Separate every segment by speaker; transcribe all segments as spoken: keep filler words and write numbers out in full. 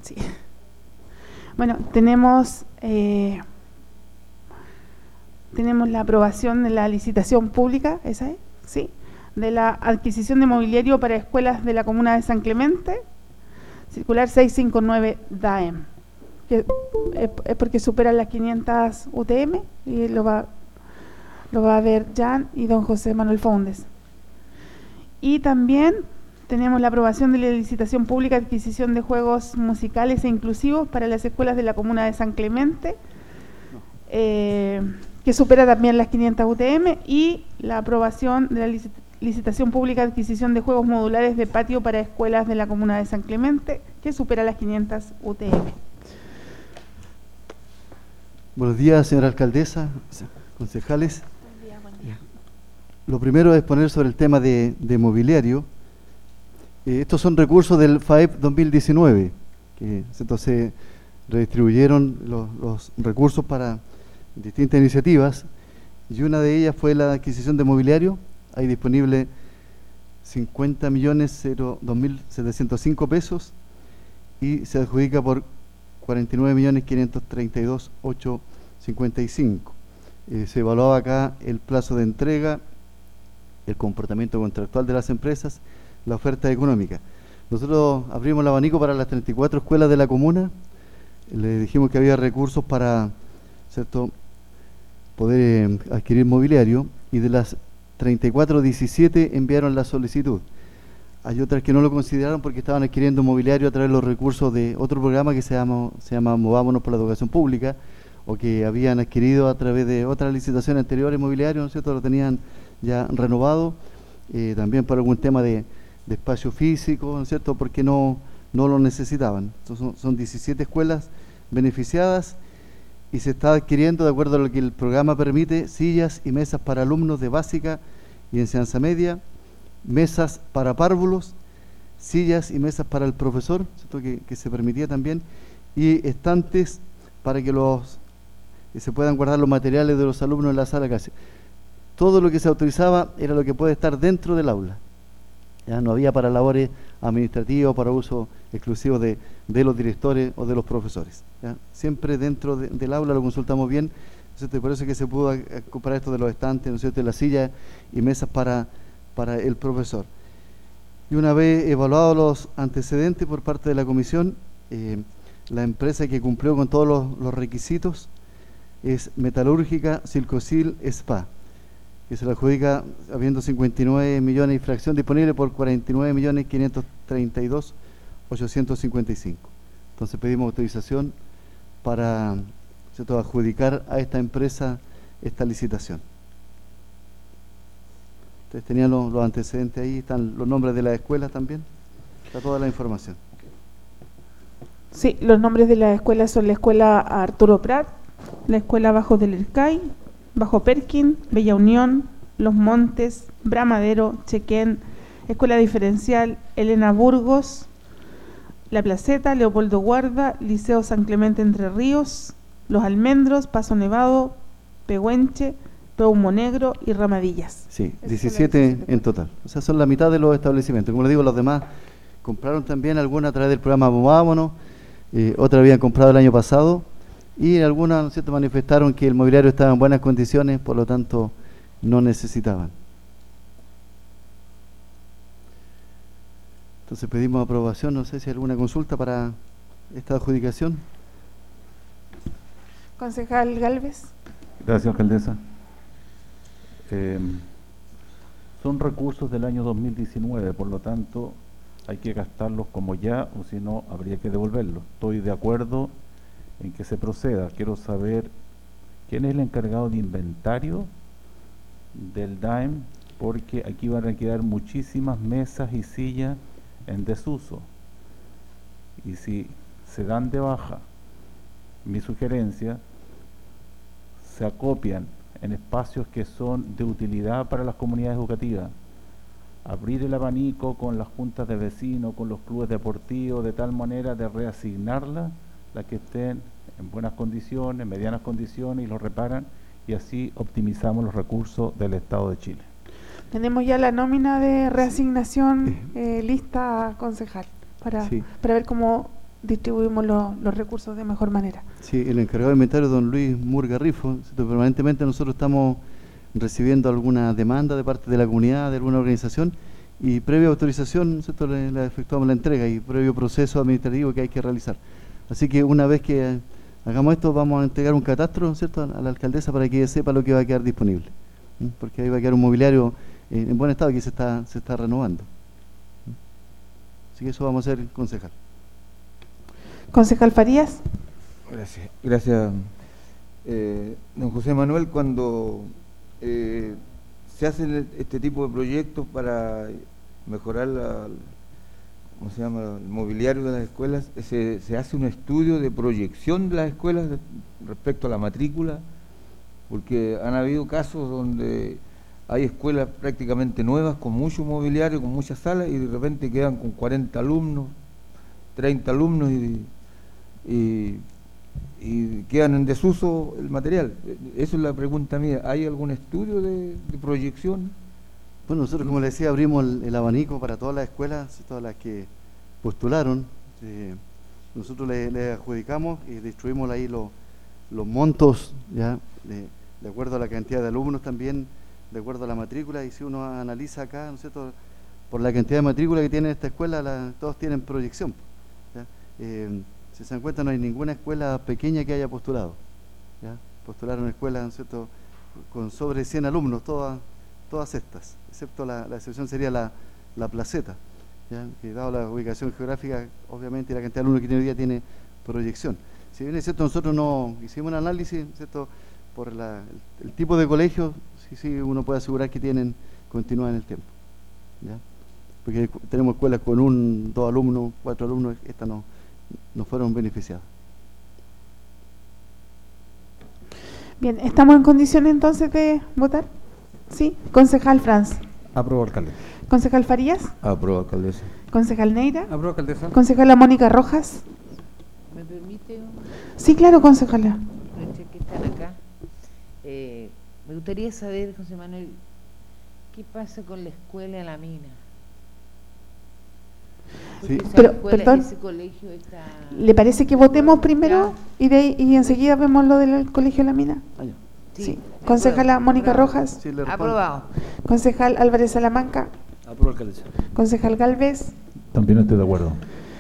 Speaker 1: Sí. Bueno, tenemos eh, tenemos la aprobación de la licitación pública, ¿esa es? Sí, de la adquisición de mobiliario para escuelas de la comuna de San Clemente, circular seiscientos cincuenta y nueve D A E M, que es, es porque superan las quinientas U T M y lo va, lo va a ver Jan y don José Manuel Faúndez. Y también tenemos la aprobación de la licitación pública de adquisición de juegos musicales e inclusivos para las escuelas de la comuna de San Clemente, eh, que supera también las quinientas U T M, y la aprobación de la licit licitación pública de adquisición de juegos modulares de patio para escuelas de la comuna de San Clemente, que supera las quinientas U T M.
Speaker 2: Buenos días, señora alcaldesa, concejales.
Speaker 1: Buen día, buen día.
Speaker 2: Lo primero es poner sobre el tema de, de mobiliario. Eh, estos son recursos del F A E P dos mil diecinueve, que entonces redistribuyeron los, los recursos para distintas iniciativas, y una de ellas fue la adquisición de mobiliario. Hay disponible cincuenta millones dos mil setecientos cinco pesos y se adjudica por cuarenta y nueve millones quinientos treinta y dos mil ochocientos cincuenta y cinco. Eh, se evaluaba acá el plazo de entrega, el comportamiento contractual de las empresas, la oferta económica. Nosotros abrimos el abanico para las treinta y cuatro escuelas de la comuna. Le dijimos que había recursos para, ¿cierto?, poder eh, adquirir mobiliario, y de las treinta y cuatro, diecisiete enviaron la solicitud. Hay otras que no lo consideraron porque estaban adquiriendo mobiliario a través de los recursos de otro programa que se llama, se llama Movámonos por la Educación Pública, o que habían adquirido a través de otras licitaciones anteriores mobiliario, ¿no es cierto?, lo tenían ya renovado, eh, también por algún tema de, de espacio físico, ¿no es cierto?, porque no, no lo necesitaban. Entonces son, son diecisiete escuelas beneficiadas, y se está adquiriendo, de acuerdo a lo que el programa permite, sillas y mesas para alumnos de básica y enseñanza media, mesas para párvulos, sillas y mesas para el profesor, ¿cierto?, que, que se permitía también, y estantes para que los que se puedan guardar los materiales de los alumnos en la sala de clase. Todo lo que se autorizaba era lo que puede estar dentro del aula. Ya no había para labores administrativas, para uso exclusivo de, de los directores o de los profesores. ¿Ya? Siempre dentro de, del aula lo consultamos bien, ¿cierto? Y por eso es que se pudo comprar esto de los estantes, ¿no es cierto?, de las sillas y mesas para, para el profesor. Y una vez evaluados los antecedentes por parte de la comisión, eh, la empresa que cumplió con todos los, los requisitos es Metalúrgica Silcosil Spa, que se la adjudica habiendo cincuenta y nueve millones de fracción disponible por cuarenta y nueve millones quinientos treinta y dos mil ochocientos cincuenta y cinco. Entonces pedimos autorización para, ¿cierto?, adjudicar a esta empresa esta licitación. Ustedes tenían los, los antecedentes ahí, están los nombres de las escuelas también, está toda la información.
Speaker 1: Sí, los nombres de las escuelas son la escuela Arturo Prat, la escuela Bajo del Ercay, Bajo Perkin, Bella Unión, Los Montes, Bramadero, Chequén, Escuela Diferencial, Elena Burgos, La Placeta, Leopoldo Guarda, Liceo San Clemente Entre Ríos, Los Almendros, Paso Nevado, Pehuenche, Peumo Negro y Ramadillas.
Speaker 2: Sí, diecisiete en total. O sea, son la mitad de los establecimientos. Como les digo, los demás compraron también alguna a través del programa Movámonos, eh, otra habían comprado el año pasado, y algunas, ¿no es cierto?, manifestaron que el mobiliario estaba en buenas condiciones, por lo tanto no necesitaban. Entonces pedimos aprobación. No sé si hay alguna consulta para esta adjudicación.
Speaker 1: Concejal Gálvez.
Speaker 3: Gracias, alcaldesa. Eh, son recursos del año dos mil diecinueve, por lo tanto hay que gastarlos como ya, o si no habría que devolverlos. Estoy de acuerdo en que se proceda. Quiero saber quién es el encargado de inventario del D A E M, porque aquí van a quedar muchísimas mesas y sillas en desuso, y si se dan de baja, mi sugerencia, se acopian en espacios que son de utilidad para las comunidades educativas, abrir el abanico con las juntas de vecinos, con los clubes deportivos, de tal manera de reasignarlas, las que estén en buenas condiciones, medianas condiciones, y lo reparan, y así optimizamos los recursos del Estado de Chile.
Speaker 1: Tenemos ya la nómina de reasignación eh, lista, concejal, para,
Speaker 2: Sí.
Speaker 1: para ver cómo distribuimos lo, los recursos de mejor manera.
Speaker 2: Sí, el encargado de inventario, don Luis Murgarrifo, permanentemente nosotros estamos recibiendo alguna demanda de parte de la comunidad, de alguna organización, y previa autorización, ¿cierto?, le, le efectuamos la entrega y previo proceso administrativo que hay que realizar. Así que una vez que hagamos esto, vamos a entregar un catastro, ¿cierto?, a la alcaldesa para que ella sepa lo que va a quedar disponible, ¿sí? Porque ahí va a quedar un mobiliario eh, en buen estado que se está, se está renovando. ¿Sí? Así que eso vamos a hacer, concejal.
Speaker 1: Concejal Farías.
Speaker 4: Gracias. Gracias. Eh, don José Manuel, cuando eh, se hacen este tipo de proyectos para mejorar la, ¿cómo se llama?, el mobiliario de las escuelas, se, se hace un estudio de proyección de las escuelas de, respecto a la matrícula, porque han habido casos donde hay escuelas prácticamente nuevas con mucho mobiliario, con muchas salas, y de repente quedan con cuarenta alumnos, treinta alumnos y, y, y quedan en desuso el material. Esa es la pregunta mía. ¿Hay algún estudio de, de proyección?
Speaker 2: Bueno, nosotros, como le decía, abrimos el, el abanico para todas las escuelas, todas las que postularon. Eh, nosotros le, le adjudicamos y distribuimos ahí los, los montos, ya de, de acuerdo a la cantidad de alumnos también, de acuerdo a la matrícula. Y si uno analiza acá, ¿no es cierto?, por la cantidad de matrícula que tiene esta escuela, la, todos tienen proyección. ¿Ya? Eh, si se dan cuenta, no hay ninguna escuela pequeña que haya postulado. ¿Ya? Postularon escuelas, ¿no es cierto?, con sobre cien alumnos, todas todas estas, excepto la, la excepción sería la, la Placeta, ¿ya?, que dado la ubicación geográfica, obviamente la cantidad de alumnos que tiene hoy día tiene proyección. Si bien es cierto, nosotros no hicimos un análisis, ¿cierto?, por la, el, el tipo de colegio, sí, sí, uno puede asegurar que tienen continuidad en el tiempo, ¿ya? Porque tenemos escuelas con un, dos alumnos, cuatro alumnos, estas no, no fueron beneficiadas.
Speaker 1: Bien, ¿estamos en condiciones entonces de votar? Sí. Concejal Franz.
Speaker 3: Apruebo, alcalde.
Speaker 1: Concejal Farías.
Speaker 4: Apruebo, alcaldesa.
Speaker 1: Concejal Neira.
Speaker 5: Apruebo, alcaldesa.
Speaker 1: Concejala Mónica Rojas.
Speaker 6: ¿Me permite? Un...
Speaker 1: Sí, claro, concejala.
Speaker 6: que están acá. Eh, me gustaría saber, José Manuel, ¿qué pasa con la escuela en la mina?
Speaker 2: Sí.
Speaker 6: Esa
Speaker 1: Pero,
Speaker 6: escuela,
Speaker 1: perdón,
Speaker 6: ese colegio está...
Speaker 1: ¿le parece que votemos primero
Speaker 6: Ya.
Speaker 1: y de ahí- y enseguida vemos lo del colegio de la mina?
Speaker 2: Ah, ya.
Speaker 1: Sí.
Speaker 6: de
Speaker 1: Concejala
Speaker 6: acuerdo.
Speaker 1: Mónica
Speaker 6: Aprobado.
Speaker 1: Rojas.
Speaker 2: Sí, le respondo.
Speaker 6: Aprobado.
Speaker 1: Concejal Álvarez Salamanca.
Speaker 5: Apruebo, alcaldesa.
Speaker 1: Concejal Galvez.
Speaker 3: También estoy de acuerdo.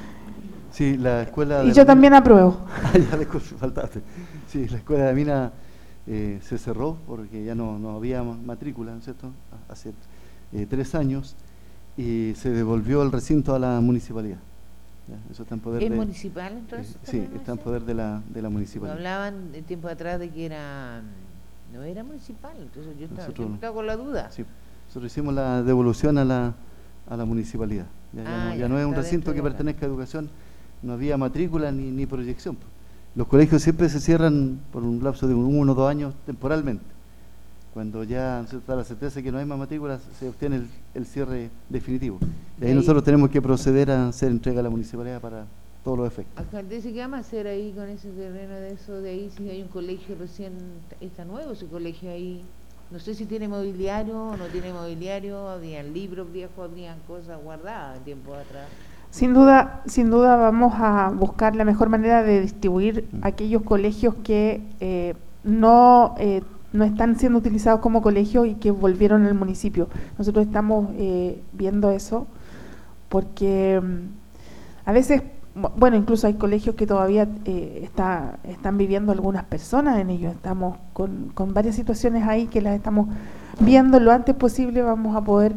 Speaker 2: Sí, la escuela...
Speaker 1: Y
Speaker 2: de
Speaker 1: yo
Speaker 2: la
Speaker 1: también apruebo.
Speaker 2: Ah, ya, disculpe, faltaste. Sí, la escuela de la mina eh, se cerró porque ya no, no había ma- matrícula, ¿no es cierto?, hace eh, tres años, y se devolvió el recinto a la municipalidad. ¿Ya? Eso está en poder
Speaker 6: ¿Es
Speaker 2: de,
Speaker 6: municipal entonces?
Speaker 2: eh, sí, está en poder de la, de la
Speaker 6: Me
Speaker 2: municipalidad.
Speaker 6: hablaban de tiempo atrás de que era... No era municipal, entonces yo estaba,
Speaker 2: Nosotros
Speaker 6: yo
Speaker 2: no.
Speaker 6: estaba con la duda.
Speaker 2: Sí, nosotros hicimos la devolución a la, a la municipalidad. Ya, ya
Speaker 6: Ah,
Speaker 2: no, ya
Speaker 6: ya,
Speaker 2: no es un
Speaker 6: está
Speaker 2: recinto
Speaker 6: dentro
Speaker 2: que
Speaker 6: de la-
Speaker 2: pertenezca a educación, no había matrícula ni, ni proyección. Los colegios siempre se cierran por un lapso de un, uno o dos años temporalmente. Cuando ya se da la certeza de que no hay más matrículas, se obtiene el, el cierre definitivo. Y ahí
Speaker 6: Ahí-
Speaker 2: nosotros tenemos que proceder a hacer entrega a la municipalidad para todos los efectos.
Speaker 6: Alcaldesa, ¿qué vamos a hacer ahí con ese terreno de eso de ahí? Si hay un colegio recién, está nuevo ese colegio ahí. No sé si tiene mobiliario o no tiene mobiliario, habrían libros viejos, habrían cosas guardadas en tiempo atrás.
Speaker 1: Sin duda, sin duda vamos a buscar la mejor manera de distribuir aquellos colegios que eh, no, eh, no están siendo utilizados como colegio y que volvieron al municipio. Nosotros estamos eh, viendo eso porque mm, a veces, bu- bueno, incluso hay colegios que todavía eh, está, están viviendo algunas personas en ellos. Estamos con, con varias situaciones ahí que las estamos viendo. Lo antes posible vamos a poder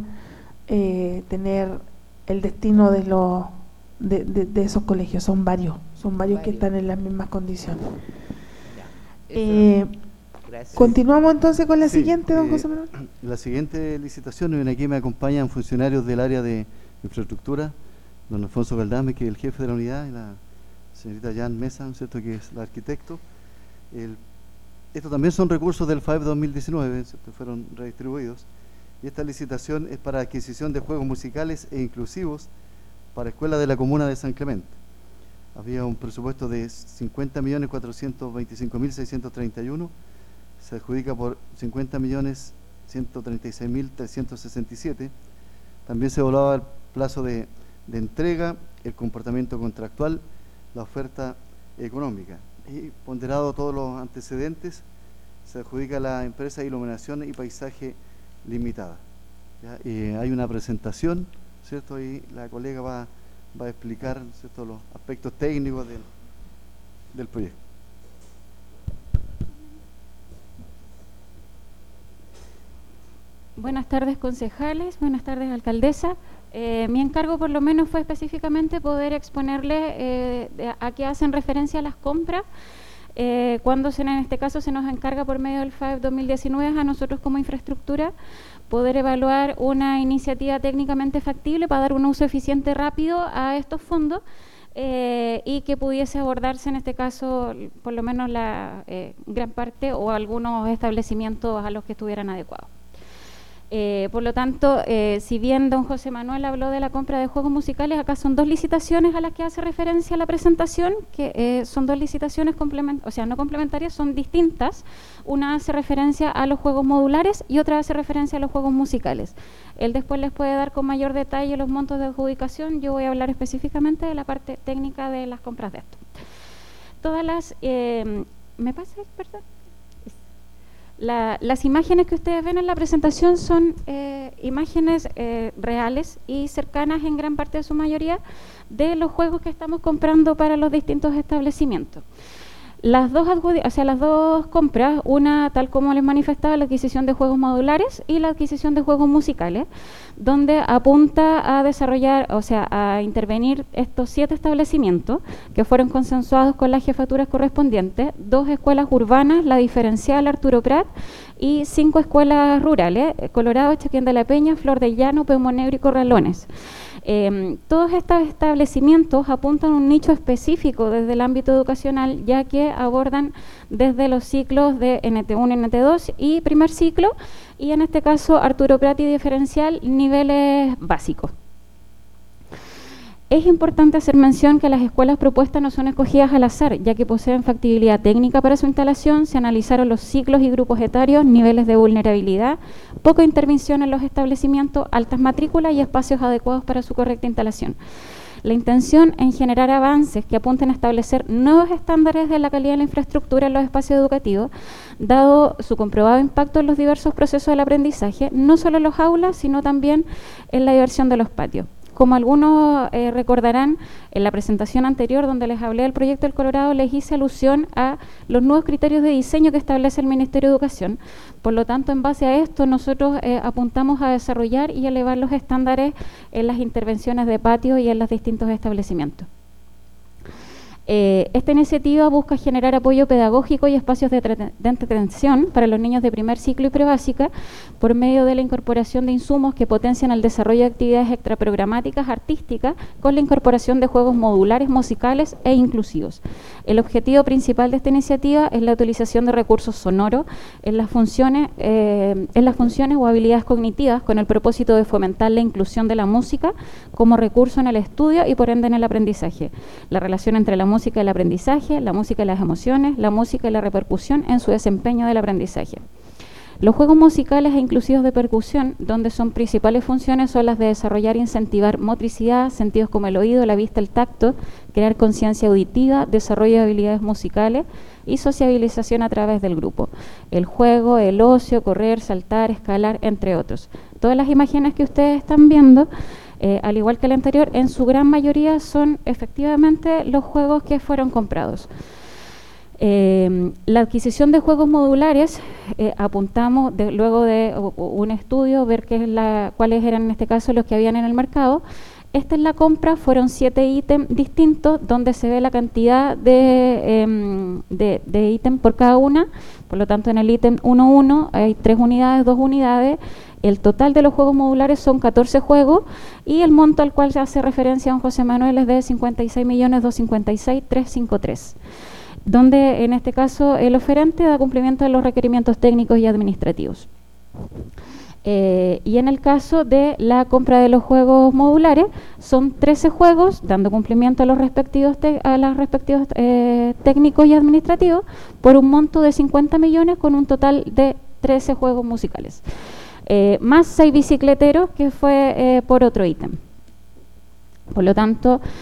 Speaker 1: eh, tener el destino de los de, de, de esos colegios. Son varios, son varios, que
Speaker 6: Varios.
Speaker 1: están en las mismas condiciones.
Speaker 6: Ya, eso,
Speaker 1: Eh,
Speaker 6: gracias.
Speaker 1: Continuamos entonces con la
Speaker 2: Sí,
Speaker 1: siguiente, don
Speaker 2: eh,
Speaker 1: José Manuel.
Speaker 2: La siguiente licitación, y aquí me acompañan funcionarios del área de infraestructura, don Alfonso Galdame, que es el jefe de la unidad, y la señorita Jan Mesa, ¿no es cierto?, que es la arquitecto. El, estos también son recursos del F A E dos mil diecinueve, ¿cierto?, fueron redistribuidos. Y esta licitación es para adquisición de juegos musicales e inclusivos para escuelas de la comuna de San Clemente. Había un presupuesto de cincuenta millones cuatrocientos veinticinco mil seiscientos treinta y uno, se adjudica por cincuenta millones ciento treinta y seis mil trescientos sesenta y siete. También se evaluaba el plazo de, de entrega, el comportamiento contractual, la oferta económica. Y ponderado todos los antecedentes, se adjudica a la empresa Iluminación y Paisaje Limitada. ¿Ya? Eh, hay una presentación, ¿cierto? Y la colega va, va a explicar, ¿cierto?, los aspectos técnicos del, del proyecto.
Speaker 5: Buenas tardes, concejales. Buenas tardes, alcaldesa. Eh, mi encargo, por lo menos, fue específicamente poder exponerle eh, de, a qué hacen referencia las compras. Eh, cuando se, en este caso se nos encarga por medio del F A E dos mil diecinueve a nosotros como infraestructura poder evaluar una iniciativa técnicamente factible para dar un uso eficiente rápido a estos fondos eh, y que pudiese abordarse en este caso por lo menos la eh, gran parte o algunos establecimientos a los que estuvieran adecuados. Eh, por lo tanto, eh, si bien don José Manuel habló de la compra de juegos musicales, acá son dos licitaciones a las que hace referencia la presentación, que eh, son dos licitaciones complementarias, o sea, no complementarias, son distintas. Una hace referencia a los juegos modulares y otra hace referencia a los juegos musicales. Él después les puede dar con mayor detalle los montos de adjudicación. Yo voy a hablar específicamente de la parte técnica de las compras de esto. Todas las... Eh, ¿Me pasa, verdad? La, las imágenes que ustedes ven en la presentación son eh, imágenes eh, reales y cercanas en gran parte de su mayoría de los juegos que estamos comprando para los distintos establecimientos. Las dos, o sea, las dos compras, una tal como les manifestaba, la adquisición de juegos modulares y la adquisición de juegos musicales, donde apunta a desarrollar, o sea, a intervenir estos siete establecimientos que fueron consensuados con las jefaturas correspondientes, dos escuelas urbanas, la diferencial Arturo Prat, y cinco escuelas rurales, Colorado, Chaquén de la Peña, Flor del Llano, Peumo Negro y Corralones. Eh, todos estos establecimientos apuntan a un nicho específico desde el ámbito educacional, ya que abordan desde los ciclos de N T uno, N T dos y primer ciclo, y en este caso Arturo Prat y diferencial niveles básicos. Es importante hacer mención que las escuelas propuestas no son escogidas al azar, ya que poseen factibilidad técnica para su instalación, se analizaron los ciclos y grupos etarios, niveles de vulnerabilidad, poca intervención en los establecimientos, altas matrículas y espacios adecuados para su correcta instalación. La intención en generar avances que apunten a establecer nuevos estándares de la calidad de la infraestructura en los espacios educativos, dado su comprobado impacto en los diversos procesos del aprendizaje, no solo en los aulas, sino también en la diversión de los patios. Como algunos eh, recordarán, en la presentación anterior donde les hablé del proyecto del Colorado, les hice alusión a los nuevos criterios de diseño que establece el Ministerio de Educación. Por lo tanto, en base a esto, nosotros eh, apuntamos a desarrollar y elevar los estándares en las intervenciones de patio y en los distintos establecimientos. Eh, esta iniciativa busca generar apoyo pedagógico y espacios de, de entretención para los niños de primer ciclo y prebásica por medio de la incorporación de insumos que potencian el desarrollo de actividades extraprogramáticas artísticas con la incorporación de juegos modulares, musicales e inclusivos. El objetivo principal de esta iniciativa es la utilización de recursos sonoros en las funciones, eh, en las funciones o habilidades cognitivas con el propósito de fomentar la inclusión de la música como recurso en el estudio y por ende en el aprendizaje. La relación entre la música y el aprendizaje, la música y las emociones, la música y la repercusión en su desempeño del aprendizaje. Los juegos musicales e inclusivos de percusión, donde son principales funciones, son las de desarrollar e incentivar motricidad, sentidos como el oído, la vista, el tacto, crear conciencia auditiva, desarrollo de habilidades musicales y sociabilización a través del grupo. El juego, el ocio, correr, saltar, escalar, entre otros. Todas las imágenes que ustedes están viendo, Eh, al igual que el anterior, en su gran mayoría son efectivamente los juegos que fueron comprados. Eh, la adquisición de juegos modulares, eh, apuntamos de, luego de o, o un estudio, ver qué es la, cuáles eran en este caso los que habían en el mercado. Esta es la compra, fueron siete ítems distintos donde se ve la cantidad de, eh, de, de ítems por cada una. Por lo tanto, en el ítem uno uno hay tres unidades, dos unidades. El total de los juegos modulares son catorce juegos y el monto al cual se hace referencia a don José Manuel es de cincuenta y seis millones doscientos cincuenta y seis mil trescientos cincuenta y tres, donde en este caso el oferente da cumplimiento de los requerimientos técnicos y administrativos. Eh, y en el caso de la compra de los juegos modulares, son trece juegos, dando cumplimiento a los respectivos, te a los respectivos eh, técnicos y administrativos, por un monto de cincuenta millones con un total de trece juegos musicales. Eh, más seis bicicleteros, que fue eh, por otro ítem. Por lo tanto,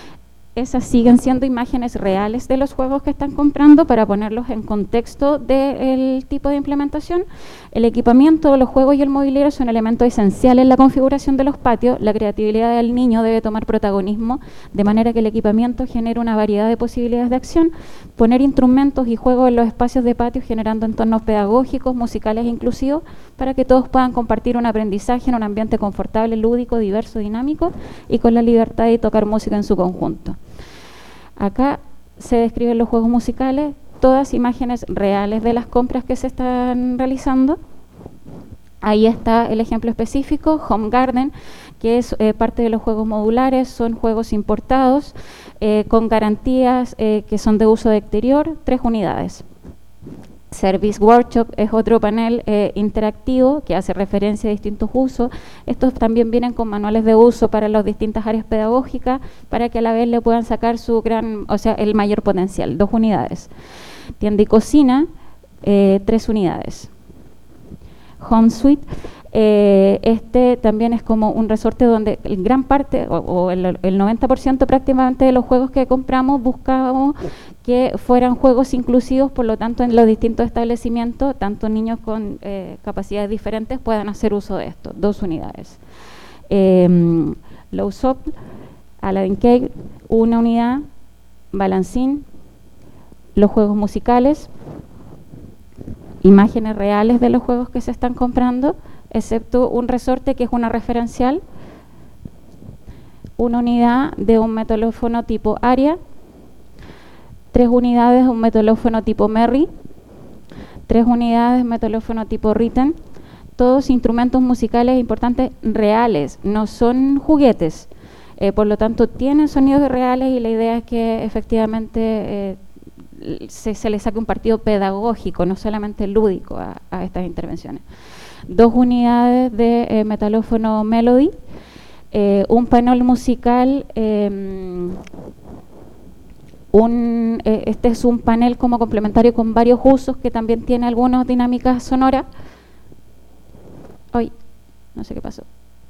Speaker 5: esas siguen siendo imágenes reales de los juegos que están comprando para ponerlos en contexto del tipo de implementación. El equipamiento, los juegos y el mobiliario son elementos esenciales en la configuración de los patios. La creatividad del niño debe tomar protagonismo, de manera que el equipamiento genere una variedad de posibilidades de acción. Poner instrumentos y juegos en los espacios de patio generando entornos pedagógicos, musicales e inclusivos para que todos puedan compartir un aprendizaje en un ambiente confortable, lúdico, diverso, dinámico y con la libertad de tocar música en su conjunto. Acá se describen los juegos musicales, todas imágenes reales de las compras que se están realizando. Ahí está el ejemplo específico, Home Garden, que es eh, parte de los juegos modulares, son juegos importados eh, con garantías eh, que son de uso de exterior, tres unidades. Service Workshop es otro panel eh, interactivo que hace referencia a distintos usos. Estos también vienen con manuales de uso para las distintas áreas pedagógicas para que a la vez le puedan sacar su gran, o sea, el mayor potencial, dos unidades. Tienda y cocina, eh, tres unidades. Home Suite, eh, este también es como un resorte donde el gran parte, o, o el, el noventa por ciento prácticamente de los juegos que compramos buscamos que fueran juegos inclusivos, por lo tanto en los distintos establecimientos, tanto niños con eh, capacidades diferentes puedan hacer uso de esto, dos unidades. Eh, Low Sop, Aladdin Cake, una unidad, Balancín, los juegos musicales, imágenes reales de los juegos que se están comprando, excepto un resorte que es una referencial, una unidad de un metalófono tipo Aria, tres unidades de un metalófono tipo Merry, tres unidades de metalófono tipo Ritten, todos instrumentos musicales importantes reales, no son juguetes, eh, por lo tanto tienen sonidos reales y la idea es que efectivamente eh, se, se le saque un partido pedagógico, no solamente lúdico a, a estas intervenciones. Dos unidades de eh, metalófono Melody, eh, un panel musical, eh, un, eh, este es un panel como complementario con varios usos que también tiene algunas dinámicas sonoras. Hoy, no sé qué pasó.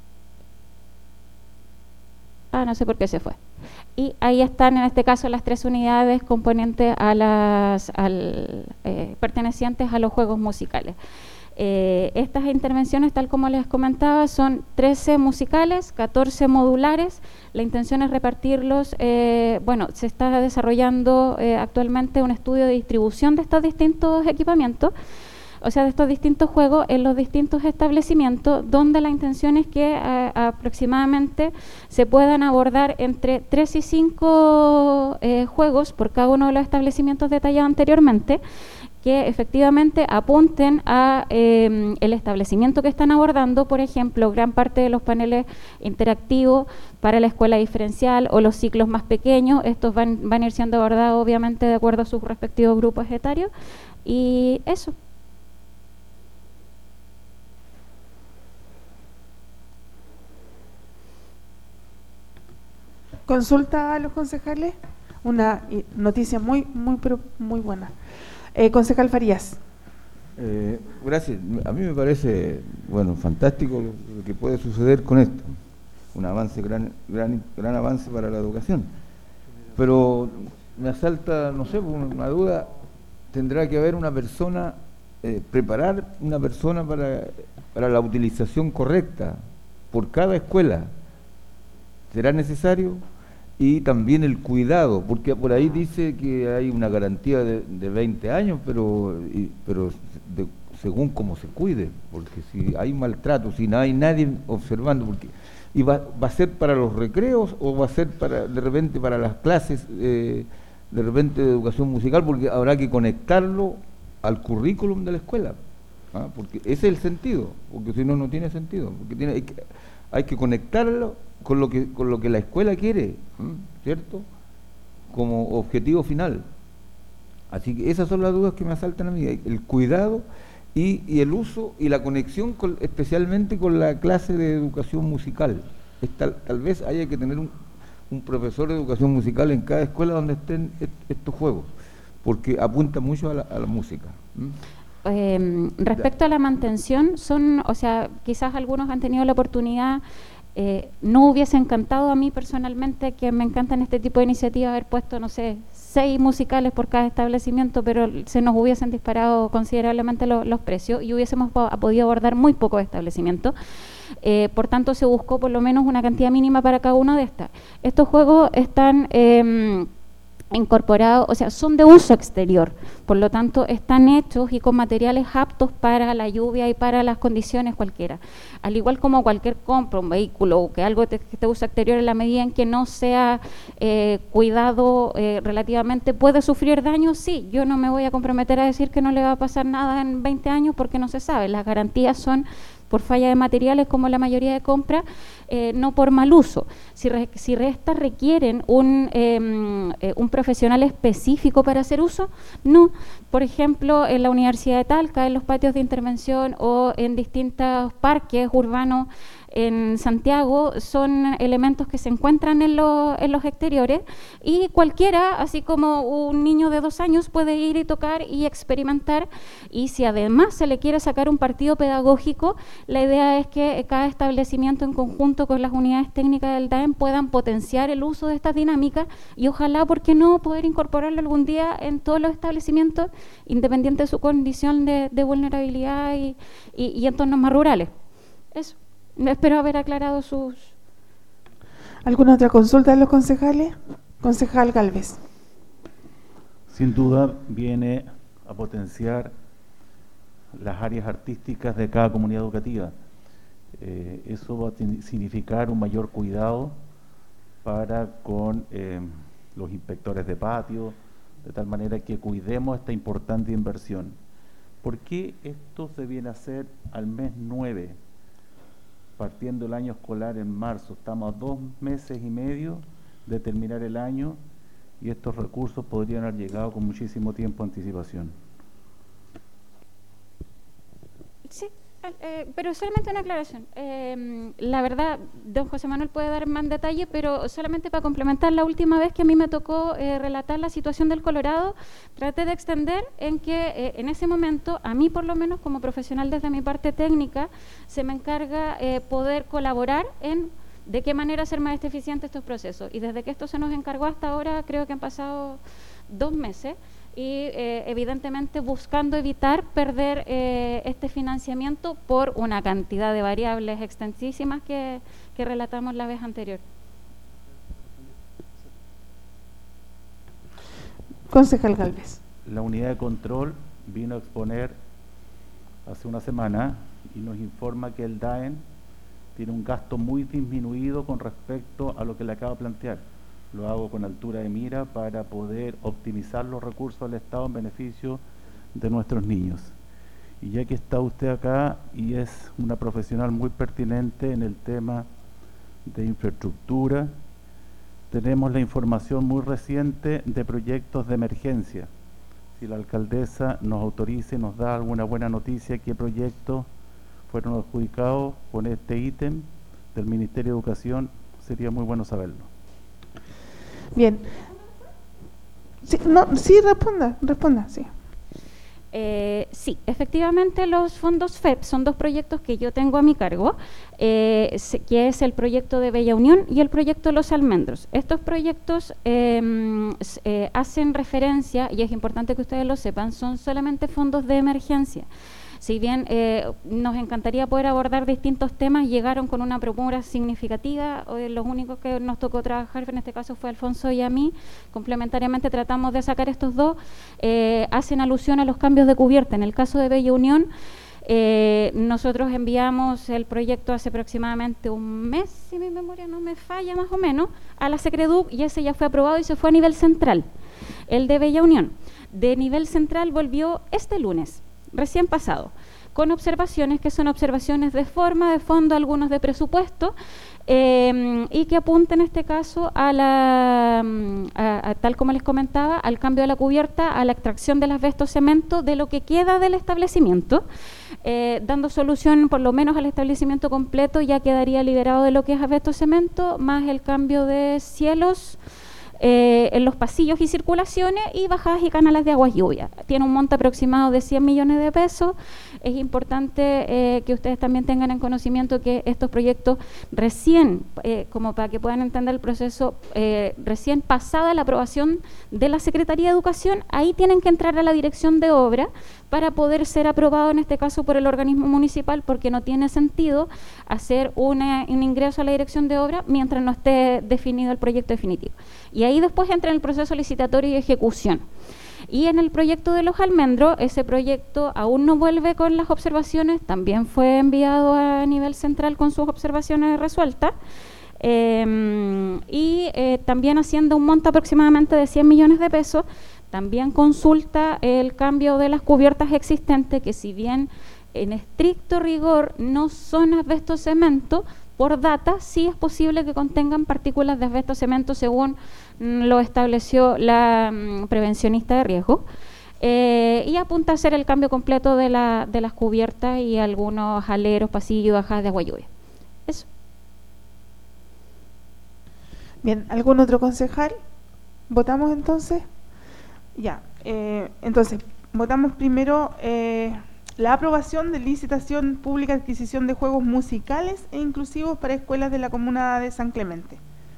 Speaker 5: Ah, no sé por qué se fue. Y ahí están en este caso las tres unidades componentes a las al, eh, pertenecientes a los juegos musicales. Eh, estas intervenciones, tal como les comentaba, son trece musicales, catorce modulares. La intención es repartirlos. Eh, bueno, se está desarrollando eh, actualmente un estudio de distribución de estos distintos equipamientos, o sea, de estos distintos juegos en los distintos establecimientos, donde la intención es que eh, aproximadamente se puedan abordar entre tres y cinco eh, juegos por cada uno de los establecimientos detallados anteriormente, que efectivamente apunten a eh, el establecimiento que están abordando. Por ejemplo, gran parte de los paneles interactivos para la escuela diferencial o los ciclos más pequeños, estos van, van a ir siendo abordados obviamente de acuerdo a sus respectivos grupos etarios. Y eso.
Speaker 1: Consulta a los concejales, una noticia muy, muy, pero muy buena. Eh, concejal Farías.
Speaker 4: Eh, gracias. A mí me parece, bueno, fantástico lo, lo que puede suceder con esto. Un avance, gran, gran, gran avance para la educación. Pero me asalta, no sé, una duda. Tendrá que haber una persona, eh, preparar una persona para, para la utilización correcta por cada escuela. ¿Será necesario? Y también el cuidado, porque por ahí dice que hay una garantía de, de veinte años, pero, y, pero de, según cómo se cuide, porque si hay maltrato, si no hay nadie observando, porque y va, va a ser para los recreos o va a ser para de repente para las clases eh, de repente de educación musical, porque habrá que conectarlo al currículum de la escuela, ¿ah? Porque ese es el sentido, porque si no, no tiene sentido, porque tiene, hay, que, hay que conectarlo con lo que con lo que la escuela quiere, ¿cierto? Como objetivo final. Así que esas son las dudas que me asaltan a mí, el cuidado y, y el uso y la conexión con, especialmente con la clase de educación musical. Es tal, tal vez haya que tener un, un profesor de educación musical en cada escuela donde estén est estos juegos, porque apunta mucho a la, a la música. ¿Mm?
Speaker 5: Eh, respecto a la mantención, son, o sea, quizás algunos han tenido la oportunidad Eh, no hubiese encantado a mí personalmente, que me encantan este tipo de iniciativas, haber puesto, no sé, seis musicales por cada establecimiento, pero se nos hubiesen disparado considerablemente lo, los precios y hubiésemos po podido abordar muy pocos establecimientos. Eh, por tanto, se buscó por lo menos una cantidad mínima para cada uno de estas. Estos juegos están eh, incorporados, o sea, son de uso exterior, por lo tanto están hechos y con materiales aptos para la lluvia y para las condiciones cualquiera. Al igual como cualquier compra, un vehículo o que algo te, que te usa exterior, en la medida en que no sea eh, cuidado eh, relativamente, puede sufrir daño. Sí, yo no me voy a comprometer a decir que no le va a pasar nada en veinte años porque no se sabe. Las garantías son por falla de materiales, como la mayoría de compras, eh, no por mal uso. Si, re, si estas requieren un, eh, eh, un profesional específico para hacer uso, no. Por ejemplo, en la Universidad de Talca, en los patios de intervención o en distintos parques urbanos en Santiago, son elementos que se encuentran en, lo, en los exteriores y cualquiera, así como un niño de dos años, puede ir y tocar y experimentar, y si además se le quiere sacar un partido pedagógico, la idea es que cada establecimiento en conjunto con las unidades técnicas del D A E M puedan potenciar el uso de estas dinámicas y ojalá, ¿por qué no?, poder incorporarlo algún día en todos los establecimientos, independiente de su condición de, de vulnerabilidad y, y, y entornos más rurales. Eso. Espero haber aclarado sus...
Speaker 1: ¿Alguna otra consulta de los concejales? Concejal Gálvez.
Speaker 3: Sin duda viene a potenciar las áreas artísticas de cada comunidad educativa. Eh, eso va a significar un mayor cuidado para con eh, los inspectores de patio, de tal manera que cuidemos esta importante inversión. ¿Por qué esto se viene a hacer al mes nueve? Partiendo el año escolar en marzo, estamos a dos meses y medio de terminar el año y estos recursos podrían haber llegado con muchísimo tiempo de anticipación.
Speaker 5: Sí, eh, pero solamente una aclaración. Eh, la verdad, don José Manuel puede dar más detalle, pero solamente para complementar, la última vez que a mí me tocó eh, relatar la situación del Colorado, traté de extender en que eh, en ese momento, a mí por lo menos como profesional desde mi parte técnica, se me encarga eh, poder colaborar en de qué manera hacer más eficientes estos procesos. Y desde que esto se nos encargó hasta ahora, creo que han pasado dos meses, y eh, evidentemente buscando evitar perder eh, este financiamiento por una cantidad de variables extensísimas que, que relatamos la vez anterior.
Speaker 1: Concejal Gálvez.
Speaker 3: La unidad de control vino a exponer hace una semana y nos informa que el D A E M tiene un gasto muy disminuido con respecto a lo que le acabo de plantear. Lo hago con altura de mira para poder optimizar los recursos del Estado en beneficio de nuestros niños. Y ya que está usted acá y es una profesional muy pertinente en el tema de infraestructura, tenemos la información muy reciente de proyectos de emergencia. Si la alcaldesa nos autoriza y nos da alguna buena noticia, qué proyectos fueron adjudicados con este ítem del Ministerio de Educación, sería muy bueno saberlo.
Speaker 1: Bien. Sí, no, sí, responda, responda, sí.
Speaker 5: Eh, sí, efectivamente los fondos F E P son dos proyectos que yo tengo a mi cargo, eh, que es el proyecto de Bella Unión y el proyecto Los Almendros. Estos proyectos eh, eh, hacen referencia, y es importante que ustedes lo sepan, son solamente fondos de emergencia. Si bien eh, nos encantaría poder abordar distintos temas, llegaron con una premura significativa. Hoy los únicos que nos tocó trabajar en este caso fue Alfonso y a mí. Complementariamente tratamos de sacar estos dos. Eh, hacen alusión a los cambios de cubierta. En el caso de Bella Unión, eh, nosotros enviamos el proyecto hace aproximadamente un mes, si mi memoria no me falla más o menos, a la Secreduc, y ese ya fue aprobado y se fue a nivel central. El de Bella Unión, de nivel central, volvió este lunes, recién pasado, con observaciones que son observaciones de forma, de fondo, algunos de presupuesto, eh, y que apunta en este caso a la, a, a, tal como les comentaba, al cambio de la cubierta, a la extracción del asbesto cemento de lo que queda del establecimiento, eh, dando solución por lo menos al establecimiento completo, ya quedaría liberado de lo que es asbesto cemento, más el cambio de cielos, eh, en los pasillos y circulaciones y bajadas y canales de aguas lluvia. Tiene un monto aproximado de cien millones de pesos. Es importante eh, que ustedes también tengan en conocimiento que estos proyectos recién, eh, como para que puedan entender el proceso, eh, recién pasada la aprobación de la Secretaría de Educación, ahí tienen que entrar a la dirección de obra para poder ser aprobado en este caso por el organismo municipal, porque no tiene sentido hacer una, un ingreso a la dirección de obra mientras no esté definido el proyecto definitivo. Y ahí después entra en el proceso licitatorio y ejecución. Y en el proyecto de Los Almendros, ese proyecto aún no vuelve con las observaciones, también fue enviado a nivel central con sus observaciones resueltas, eh, y eh, también haciendo un monto aproximadamente de cien millones de pesos. También consulta el cambio de las cubiertas existentes, que si bien en estricto rigor no son asbesto cemento, por data sí es posible que contengan partículas de asbesto cemento según mm, lo estableció la mm, prevencionista de riesgo. Eh, y apunta a hacer el cambio completo de, la, de las cubiertas y algunos aleros, pasillos, bajadas de agua lluvia. Eso.
Speaker 1: Bien, ¿algún otro concejal? ¿Votamos entonces? Ya, eh, entonces, votamos primero eh, la aprobación de licitación pública de adquisición de juegos musicales e inclusivos para escuelas de la comuna de San Clemente.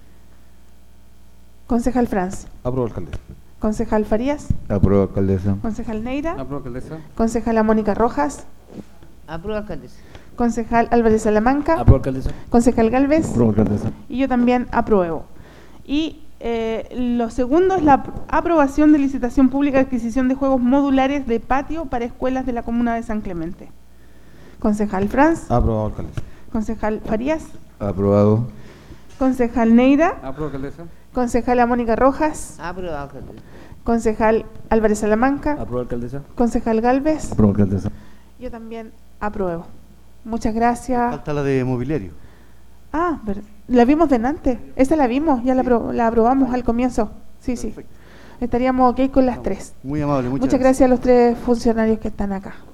Speaker 1: Concejal Franz.
Speaker 7: Apruebo, alcalde.
Speaker 1: Concejal Farías.
Speaker 4: Apruebo, alcaldesa.
Speaker 1: Concejal Neira.
Speaker 7: Apruebo, alcaldesa.
Speaker 1: Concejala Mónica Rojas.
Speaker 6: Apruebo, alcaldesa.
Speaker 1: Concejal Álvarez Salamanca.
Speaker 7: Apruebo, alcaldesa.
Speaker 1: Concejal Galvez.
Speaker 3: Apruebo, alcaldesa.
Speaker 1: Y yo también apruebo. Y eh, lo segundo es la aprobación de licitación pública de adquisición de juegos modulares de patio para escuelas de la comuna de San Clemente. Concejal Franz.
Speaker 7: Aprobado, alcaldesa.
Speaker 1: Concejal Farías.
Speaker 4: Aprobado.
Speaker 1: Concejal Neira.
Speaker 7: Apruebo, alcaldesa.
Speaker 1: Concejala Mónica Rojas.
Speaker 6: Apruebo, alcaldesa.
Speaker 1: Concejal Álvarez Salamanca.
Speaker 7: Apruebo, alcaldesa.
Speaker 1: Concejal Galvez.
Speaker 3: Apruebo, alcaldesa.
Speaker 1: Yo también apruebo. Muchas gracias.
Speaker 2: Falta la de mobiliario.
Speaker 1: Ah, ver- la vimos delante. Esa la vimos, ya la, apro- la aprobamos al comienzo. Sí, sí.
Speaker 2: Perfecto.
Speaker 1: Estaríamos ok con las tres.
Speaker 2: Muy amable, muchas,
Speaker 1: Muchas gracias a los tres funcionarios que están acá.